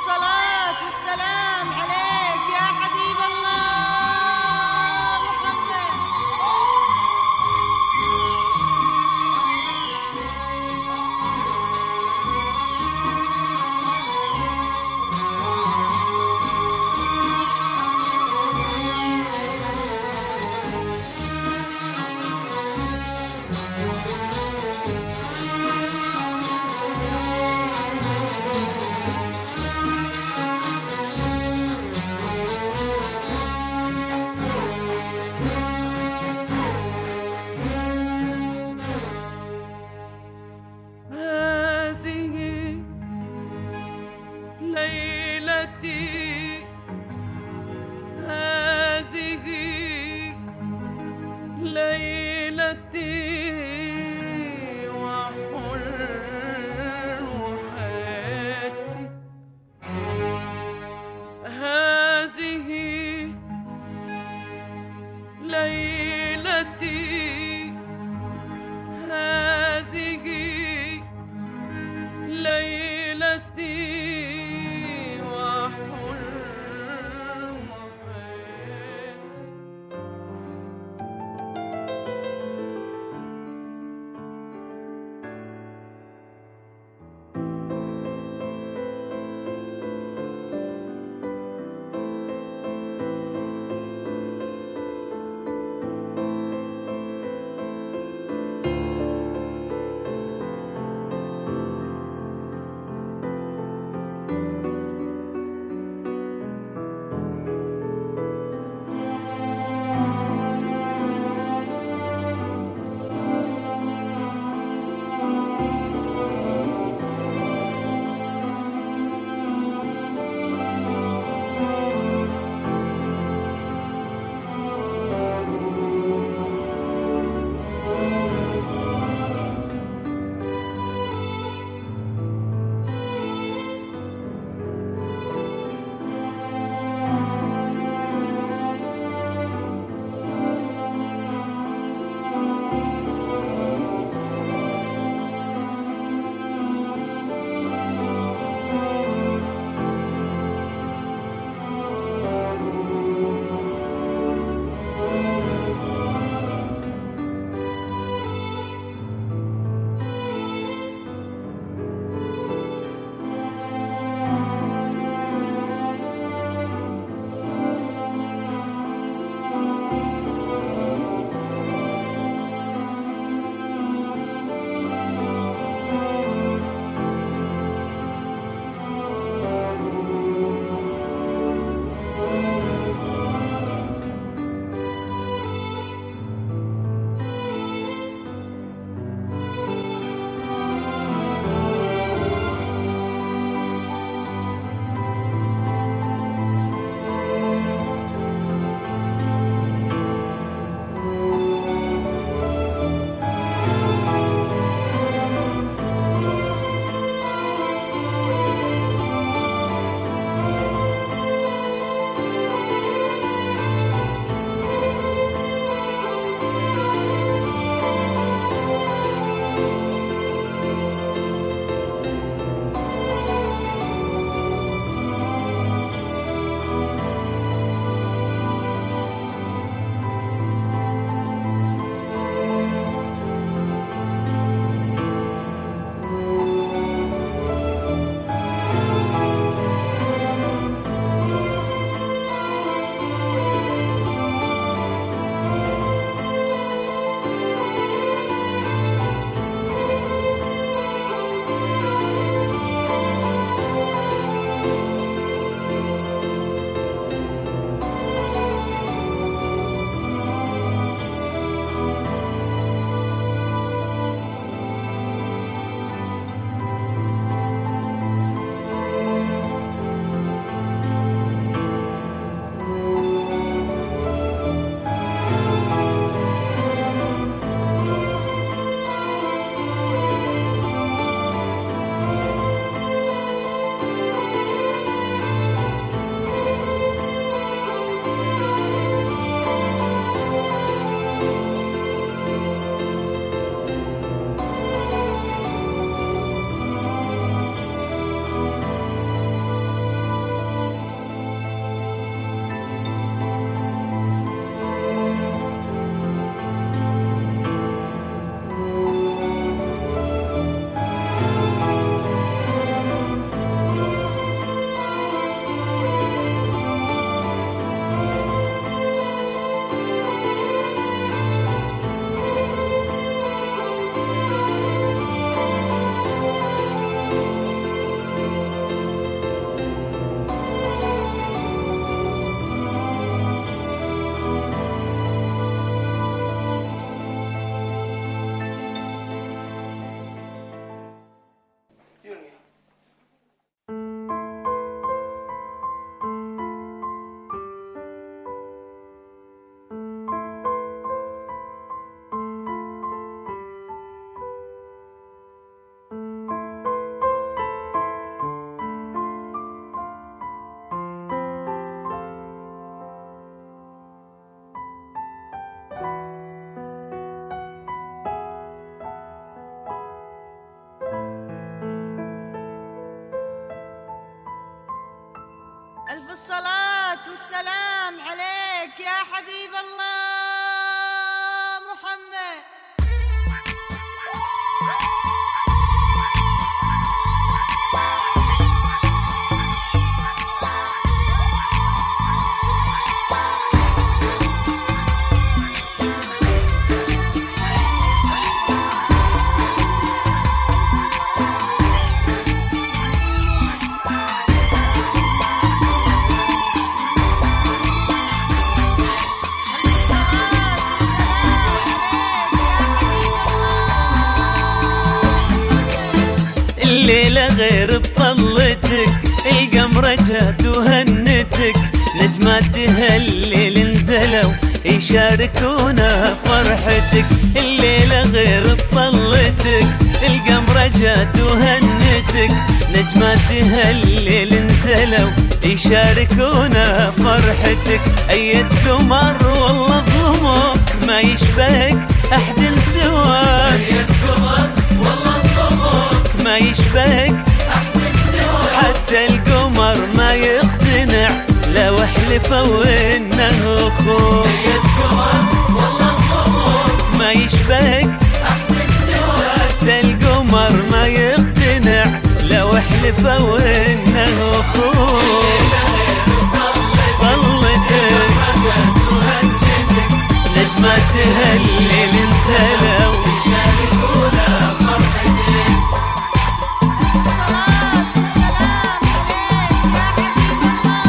الصلاة والسلام عليك يا حبيب الله محمد. ألف الصلاة والسلام عليك يا حبيب الله محمد. الليلة غير بطلتك القمرة جات وهنتك، نجمات تهلل نزلوا يشاركونا فرحتك. الليلة غير بطلتك القمرة جات وهنتك، نجمات تهلل نزلوا يشاركونا فرحتك. أيد قمر والله ظلمك ما يشبهك أحد سواك، أيد قمر والله ظلمك ما يشبهك أحد سواك. حتى القمر ما يقتنع لو حلفوا إنه أخوك، أيد قمر والله ظلمك ما يشبهك أحد سواك. حتى القمر ما يقتنع لو حلفوا إنه أخوك. طلتك نجمات تهلل نزلوا يشاركونا فرحتك. الصلاة والسلام عليك يا حبيب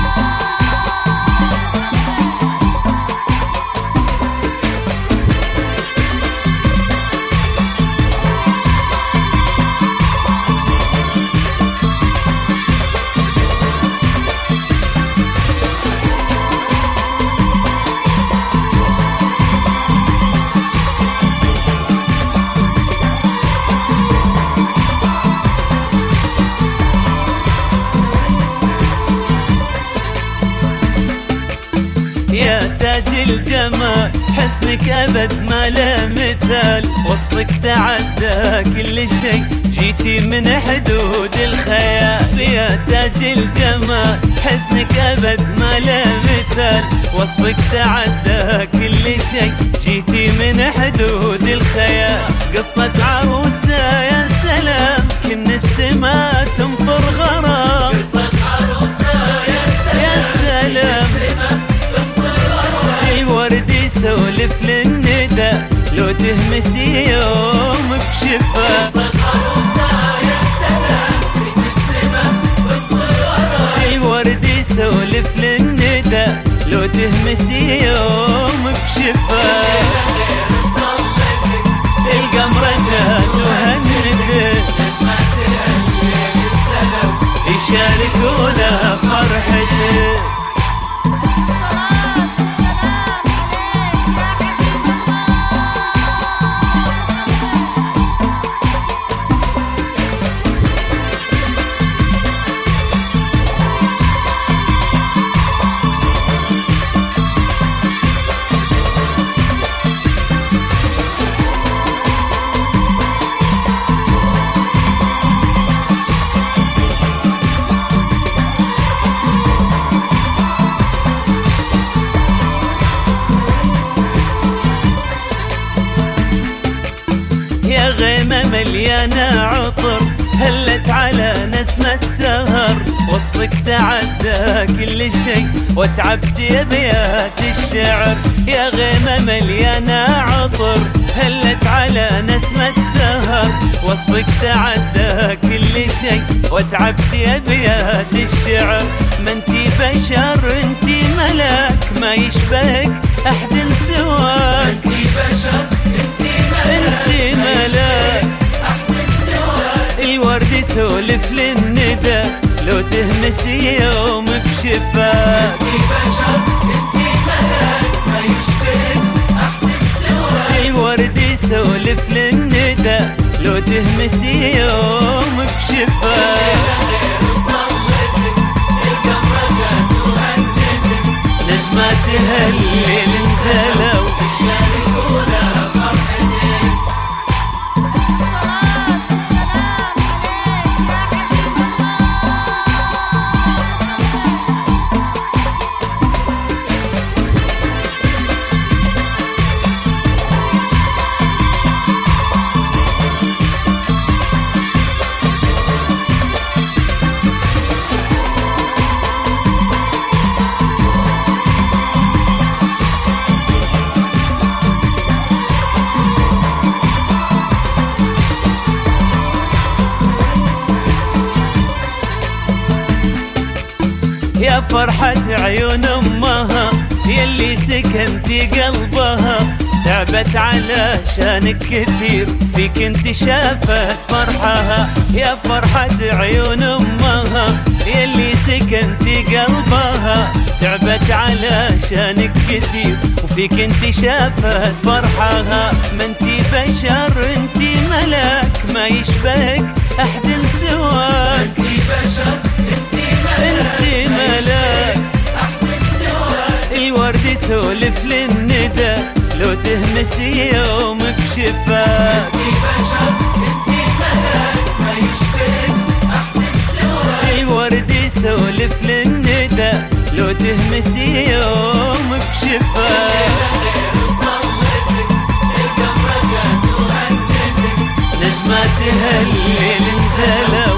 يا تاج الجمال حسنك أبد ما له مثال، وصفك تعدى كل شيء جيتي من حدود الخيال. يا تاج الجمال حسنك أبد ما له مثال، وصفك تعدى كل شيء جيتي من حدود الخيال. قصة عروسة يا سلام كن السما تمطر غرام، قصة عروسة يا سلام الورد يسولف للندى لو تهمسي يوم بشفا. قصة عروسة يا سلام كن السما تمطر غرام الورد يسولف للندى لو تهمسي يوم بشفا. القمرة جات وهنتك نجمات تهلل نزلوا يشاركونا فرحتك. الصلاة والسلام عليك يا حبيب يا غيمة مليانة عطر هلت على نسمة سهر، وصفك تعدى كل شيء وتعبت أبيات الشعر. يا غيمة مليانة عطر هلت على نسمة سهر، وصفك تعدى كل شيء وتعبت أبيات الشعر. ما انتي بشر انتي ملاك ما يشبهك أحد سواك، انتي بشر انتي ملاك أحد سواك. الورد يسولف للندى لو تهمسي يوم بشفاك، انتي بشر انتي ملاك ما يشبهك أحد سواك. الورد يسولف للندى لو تهمسي يوم بشفاك. نجمات تهلل نزلوا يشاركونا فرحتك. الصلاة والسلام عليك يا حبيب الله. يا فرحة عيون أمها يلي سكنتي قلبها، تعبت علشانك كثير فيك انت شافت فرحها. يا فرحة عيون أمها يلي سكنتي قلبها، تعبت علشانك كثير وفيك انت شافت فرحها. ما انتي بشر انتي ملاك ما يشبهك احد سواك، انتي بشر انتي ملاك احد سواك. الورد يسولف للندى لو تهمس يوم بشفاك، انتي بشر انتي ملاك ما يشبهك احد سواك. الورد يسولف للندى لو تهمس يوم بشفاك. نجماتها الليل نزلوا